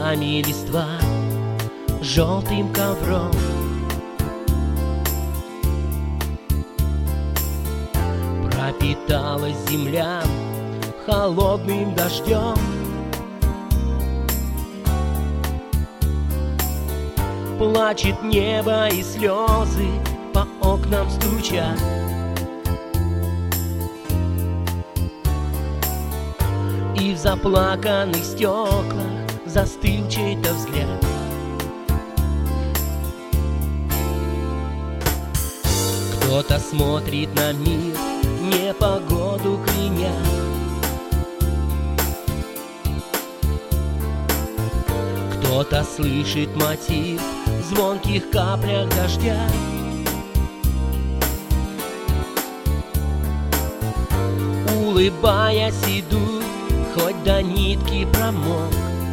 нами листва желтым ковром. Пропиталась земля холодным дождем. Плачет небо, и слезы по окнам стучат. И в заплаканных стеклах застыл чей-то взгляд. Кто-то смотрит на мир, непогоду кляня. Кто-то слышит мотив в звонких каплях дождя. Улыбаясь, идут, хоть до нитки промок.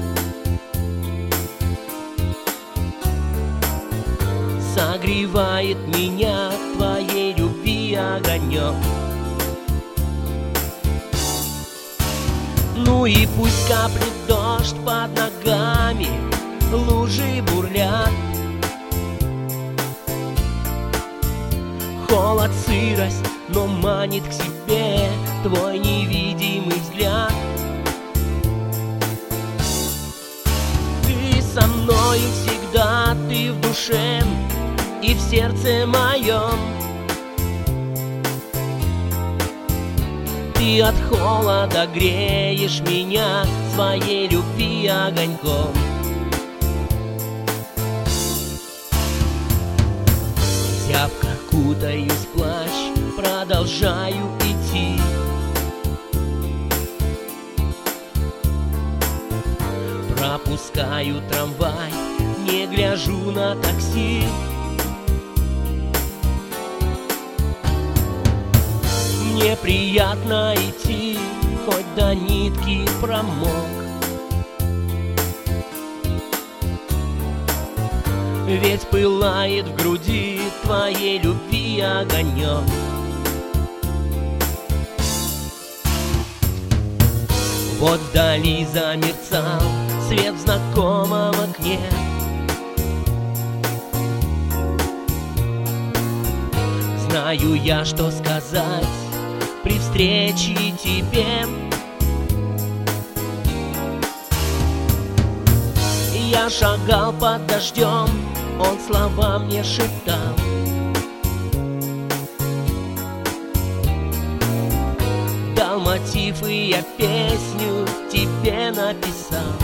Согревает меня твоей любви огонек. Ну и пусть каплет дождь под ногами, лужи бурлят. Холод, сырость, но манит к себе твой невидимый взгляд. Ты со мною всегда, ты в душе и в сердце моем. Ты от холода греешь меня своей любви огоньком. Зябко кутаюсь в плащ, продолжаю идти. Пропускаю трамвай, не гляжу на такси. Мне приятно идти, хоть до нитки промок. Ведь пылает в груди твоей любви огонек. Вот вдали замерцал свет в знакомом окне. Знаю я, что сказать при встрече тебе. Я шагал под дождем, он слова мне шептал. Дал мотив, и я песню тебе написал.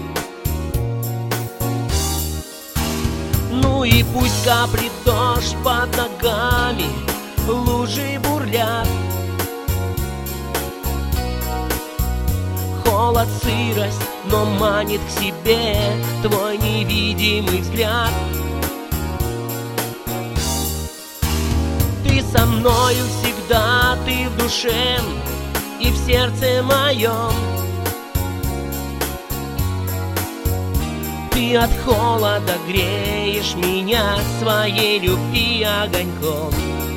Ну и пусть каплет дождь под ногами, лужи бурлят. Холод, сырость, но манит к себе твой невидимый взгляд. Ты со мною всегда, ты в душе и в сердце моем. Ты от холода греешь меня своей любви огоньком.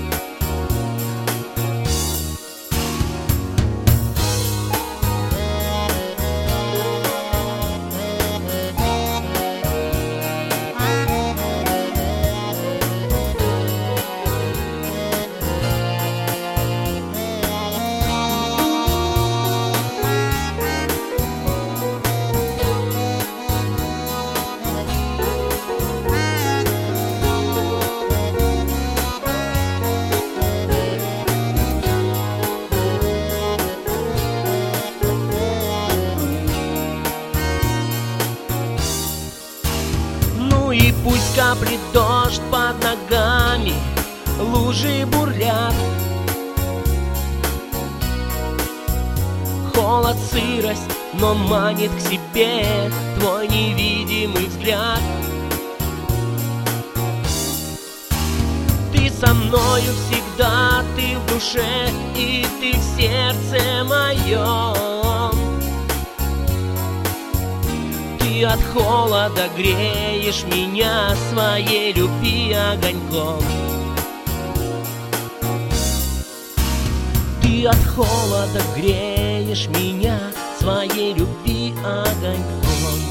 И пусть каплет дождь под ногами, лужи бурлят. Холод, сырость, но манит к себе твой невидимый взгляд. Ты со мною всегда, ты в душе и ты в сердце моем. Ты от холода греешь меня своей любви огоньком. Ты от холода греешь меня своей любви огоньком.